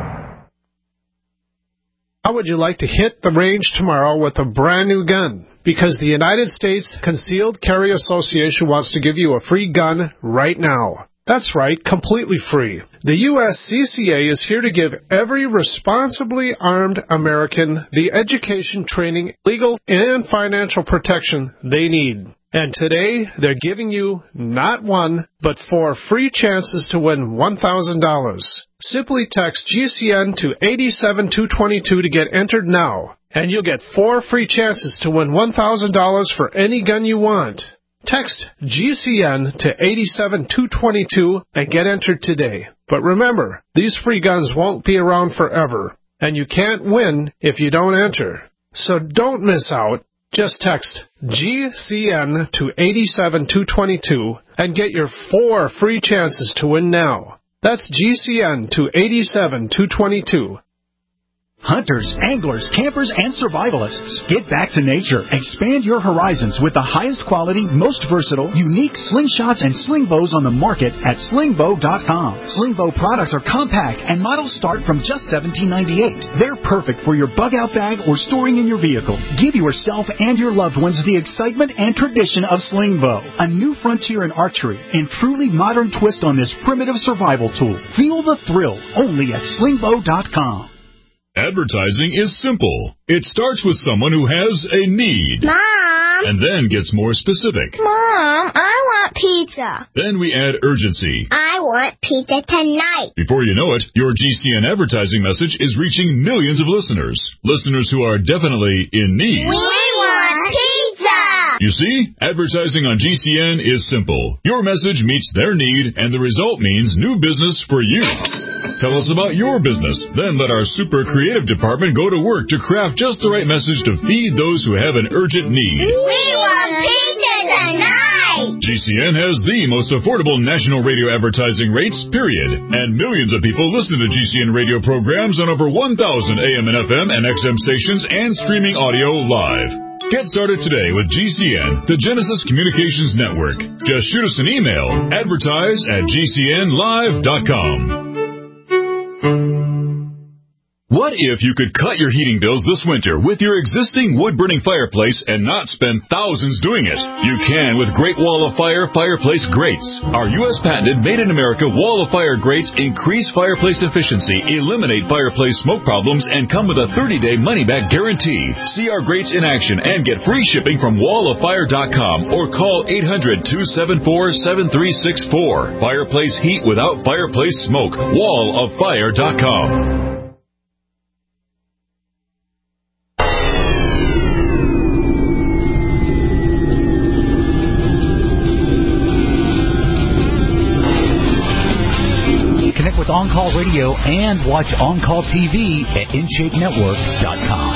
How would you like to hit the range tomorrow with a brand new gun? Because the United States Concealed Carry Association wants to give you a free gun right now. That's right, completely free. The U S C C A is here to give every responsibly armed American the education, training, legal, and financial protection they need. And today, they're giving you not one, but four free chances to win one thousand dollars. Simply text G C N to eight seven two two two to get entered now, and you'll get four free chances to win one thousand dollars for any gun you want. Text G C N to eight seven two two two and get entered today. But remember, these free guns won't be around forever, and you can't win if you don't enter. So don't miss out. Just text G C N to eight seven two two two and get your four free chances to win now. That's G C N to eight seven two two two. Hunters, anglers, campers, and survivalists. Get back to nature. Expand your horizons with the highest quality, most versatile, unique slingshots and sling bows on the market at sling bow dot com. Sling bow products are compact and models start from just seventeen ninety-eight. They're perfect for your bug-out bag or storing in your vehicle. Give yourself and your loved ones the excitement and tradition of sling bow. A new frontier in archery and truly modern twist on this primitive survival tool. Feel the thrill only at sling bow dot com. Advertising is simple. It starts with someone who has a need. Mom! And then gets more specific. Mom, I want pizza. Then we add urgency. I want pizza tonight. Before you know it, your G C N advertising message is reaching millions of listeners. Listeners who are definitely in need. We want pizza! You see, advertising on G C N is simple. Your message meets their need, and the result means new business for you. Tell us about your business. Then let our super creative department go to work to craft just the right message to feed those who have an urgent need. We want pizza tonight! G C N has the most affordable national radio advertising rates, period. And millions of people listen to G C N radio programs on over one thousand A M and F M and X M stations and streaming audio live. Get started today with G C N, the Genesis Communications Network. Just shoot us an email, advertise at g c n live dot com. What if you could cut your heating bills this winter with your existing wood-burning fireplace and not spend thousands doing it? You can with Great Wall of Fire Fireplace Grates. Our U S patented made-in-America Wall of Fire grates increase fireplace efficiency, eliminate fireplace smoke problems, and come with a thirty-day money-back guarantee. See our grates in action and get free shipping from wall of fire dot com or call eight hundred, two seven four, seven three six four. Fireplace heat without fireplace smoke. wall of fire dot com. With On-Call Radio and watch On-Call T V at in shape network dot com.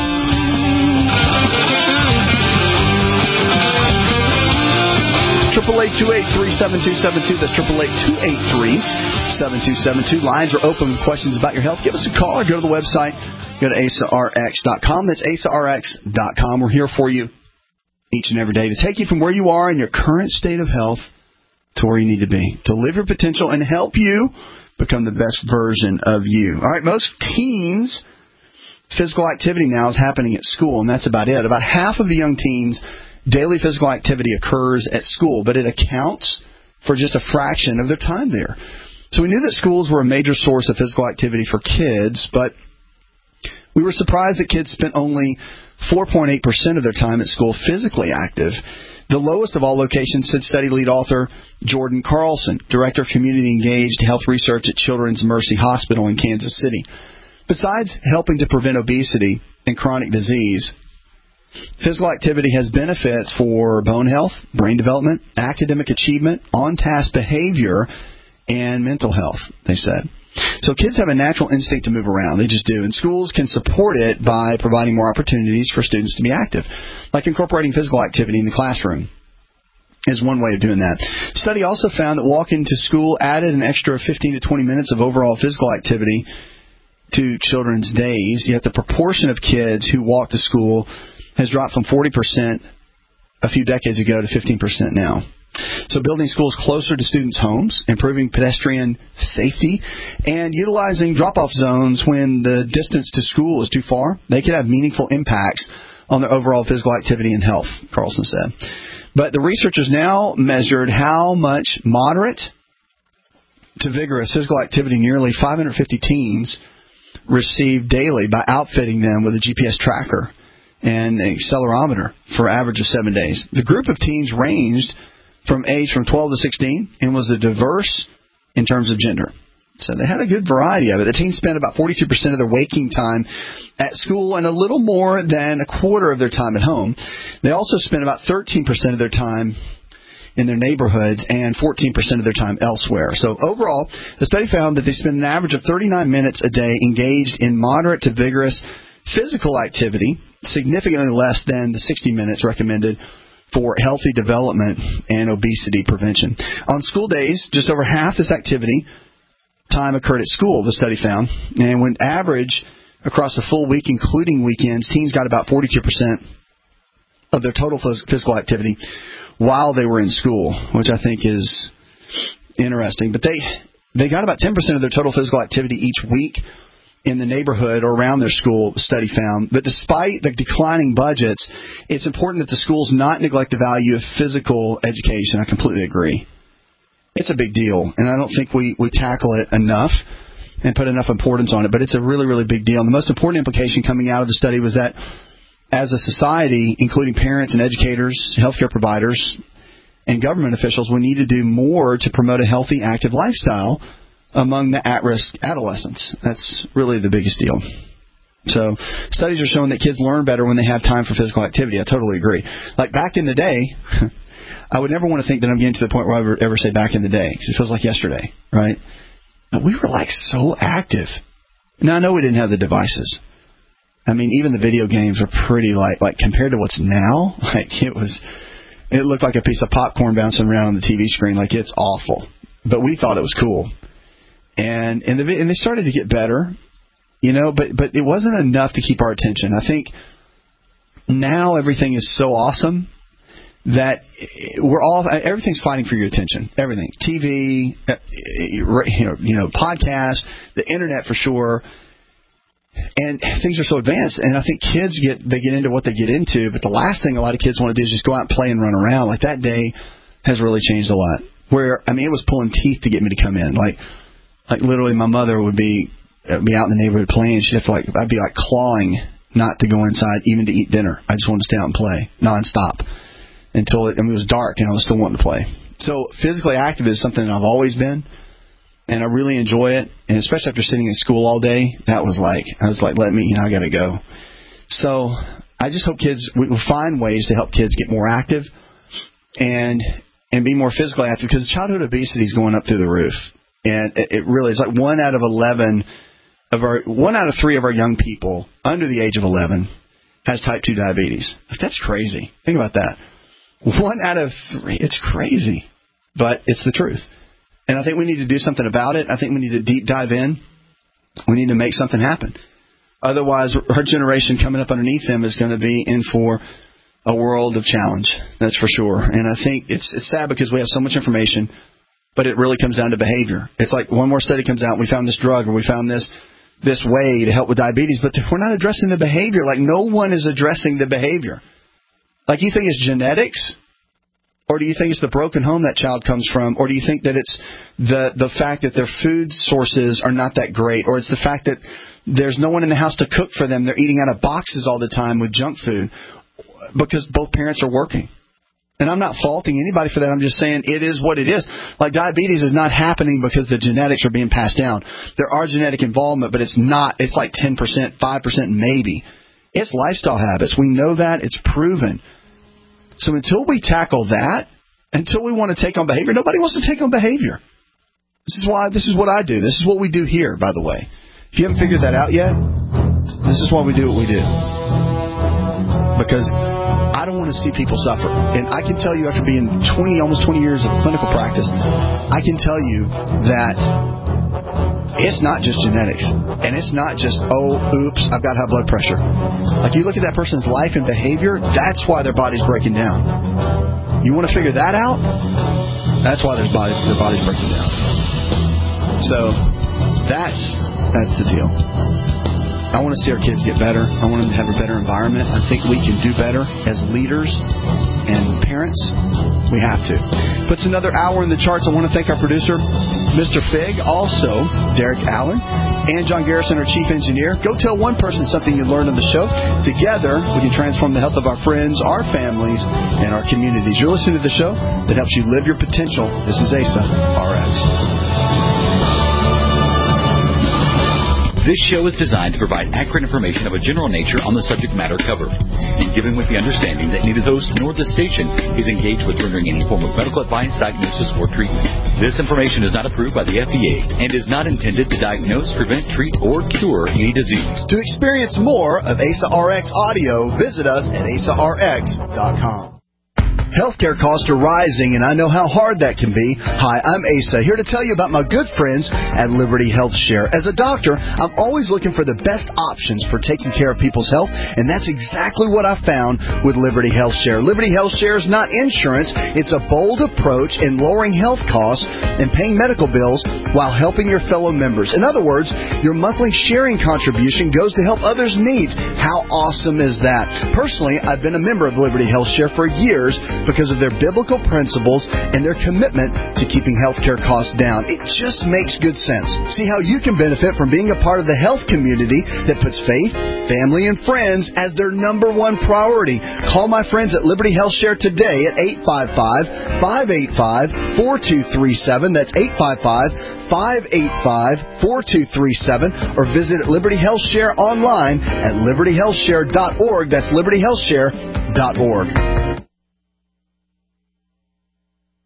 Triple eight two eight three seven two seven two. That's triple eight two eight three seven two seven two. Lines are open with questions about your health. Give us a call or go to the website. Go to A S A R X dot com. That's A S A R X dot com. We're here for you each and every day to take you from where you are in your current state of health to where you need to be, to live your potential and help you become the best version of you. All right, most teens' physical activity now is happening at school, and that's about it. About half of the young teens' daily physical activity occurs at school, but it accounts for just a fraction of their time there. So we knew that schools were a major source of physical activity for kids, but we were surprised that kids spent only four point eight percent of their time at school physically active. The lowest of all locations, said study lead author Jordan Carlson, Director of Community Engaged Health Research at Children's Mercy Hospital in Kansas City. Besides helping to prevent obesity and chronic disease, physical activity has benefits for bone health, brain development, academic achievement, on-task behavior, and mental health, they said. So kids have a natural instinct to move around. They just do. And schools can support it by providing more opportunities for students to be active, like incorporating physical activity in the classroom is one way of doing that. Study also found that walking to school added an extra fifteen to twenty minutes of overall physical activity to children's days, yet the proportion of kids who walk to school has dropped from forty percent a few decades ago to fifteen percent now. So building schools closer to students' homes, improving pedestrian safety, and utilizing drop-off zones when the distance to school is too far, they could have meaningful impacts on their overall physical activity and health, Carlson said. But the researchers now measured how much moderate to vigorous physical activity nearly five hundred fifty teens received daily by outfitting them with a G P S tracker and an accelerometer for an average of seven days. The group of teens ranged from age from twelve to sixteen and was a diverse in terms of gender. So they had a good variety of it. The teens spent about forty-two percent of their waking time at school and a little more than a quarter of their time at home. They also spent about thirteen percent of their time in their neighborhoods and fourteen percent of their time elsewhere. So overall, the study found that they spent an average of thirty-nine minutes a day engaged in moderate to vigorous physical activity, significantly less than the sixty minutes recommended for healthy development and obesity prevention. On school days, just over half this activity time occurred at school, the study found. And when average across the full week, including weekends, teens got about forty-two percent of their total physical activity while they were in school, which I think is interesting. But they, they got about ten percent of their total physical activity each week in the neighborhood or around their school, the study found. But despite the declining budgets, it's important that the schools not neglect the value of physical education. I completely agree. It's a big deal, and I don't think we, we tackle it enough and put enough importance on it, but it's a really, really big deal. And the most important implication coming out of the study was that as a society, including parents and educators, healthcare providers, and government officials, we need to do more to promote a healthy, active lifestyle among the at-risk adolescents. That's really the biggest deal. So studies are showing that kids learn better when they have time for physical activity. I totally agree. Like back in the day, I would never want to think that I'm getting to the point where I would ever say back in the day, because it feels like yesterday, right? But we were, like, so active. Now, I know we didn't have the devices. I mean, even the video games were pretty, like, like compared to what's now, like, it was, it looked like a piece of popcorn bouncing around on the T V screen. Like, it's awful. But we thought it was cool. And and, the, and they started to get better, you know, but, but it wasn't enough to keep our attention. I think now everything is so awesome that we're all, everything's fighting for your attention. Everything. T V, you know, you know, podcasts, the internet for sure. And things are so advanced, and I think kids get they get into what they get into, but the last thing a lot of kids want to do is just go out and play and run around. Like, that day has really changed a lot. Where, I mean, it was pulling teeth to get me to come in. Like, like literally my mother would be be out in the neighborhood playing. She'd have to, like, I'd be, like, clawing not to go inside, even to eat dinner. I just wanted to stay out and play nonstop until it, I mean, it was dark, and I was still wanting to play. So physically active is something that I've always been. And I really enjoy it, and especially after sitting in school all day, that was like, I was like, let me, you know, I got to go. So I just hope kids, we will find ways to help kids get more active and and be more physically active, because childhood obesity is going up through the roof. And it, it really is like one out of eleven of our, one out of three of our young people under the age of eleven has type two diabetes. That's crazy. Think about that. One out of three. It's crazy, but it's the truth. And I think we need to do something about it. I think we need to deep dive in. We need to make something happen. Otherwise, our generation coming up underneath them is going to be in for a world of challenge. That's for sure. And I think it's it's sad because we have so much information, but it really comes down to behavior. It's like one more study comes out, and we found this drug, or we found this this way to help with diabetes, but we're not addressing the behavior. Like, no one is addressing the behavior. Like, you think it's genetics? Or do you think it's the broken home that child comes from? Or do you think that it's the the fact that their food sources are not that great? Or it's the fact that there's no one in the house to cook for them. They're eating out of boxes all the time with junk food because both parents are working. And I'm not faulting anybody for that. I'm just saying it is what it is. Like, diabetes is not happening because the genetics are being passed down. There are genetic involvement, but it's not. It's like ten percent, five percent maybe. It's lifestyle habits. We know that. It's proven. So until we tackle that, until we want to take on behavior, nobody wants to take on behavior. This is why, this is what I do. This is what we do here, by the way. If you haven't figured that out yet, this is why we do what we do. Because I don't want to see people suffer. And I can tell you, after being twenty, almost twenty years of clinical practice, I can tell you that it's not just genetics. And it's not just, oh, oops, I've got high blood pressure. Like, you look at that person's life and behavior, that's why their body's breaking down. You want to figure that out? That's why their, body, their body's breaking down. So that's that's the deal. I want to see our kids get better. I want them to have a better environment. I think we can do better as leaders and parents. We have to. But it's another hour in the charts. I want to thank our producer, Mister Fig, also Derek Allen, and John Garrison, our chief engineer. Go tell one person something you learned on the show. Together, we can transform the health of our friends, our families, and our communities. You're listening to the show that helps you live your potential. This is A S A R X. This show is designed to provide accurate information of a general nature on the subject matter covered, and given with the understanding that neither the host nor the station is engaged with rendering any form of medical advice, diagnosis, or treatment. This information is not approved by the F D A and is not intended to diagnose, prevent, treat, or cure any disease. To experience more of A S A R X audio, visit us at A S A R X dot com. Healthcare costs are rising, and I know how hard that can be. Hi, I'm Asa, here to tell you about my good friends at Liberty Health Share. As a doctor, I'm always looking for the best options for taking care of people's health, and that's exactly what I found with Liberty Health Share. Liberty Health Share is not insurance. It's a bold approach in lowering health costs and paying medical bills while helping your fellow members. In other words, your monthly sharing contribution goes to help others' needs. How awesome is that? Personally, I've been a member of Liberty Health Share for years, because of their biblical principles and their commitment to keeping healthcare costs down. It just makes good sense. See how you can benefit from being a part of the health community that puts faith, family, and friends as their number one priority. Call my friends at Liberty Health Share today at eight five five, five eight five, four two three seven. That's eight five five, five eight five, four two three seven. Or visit Liberty Health Share online at liberty health share dot org. That's liberty health share dot org.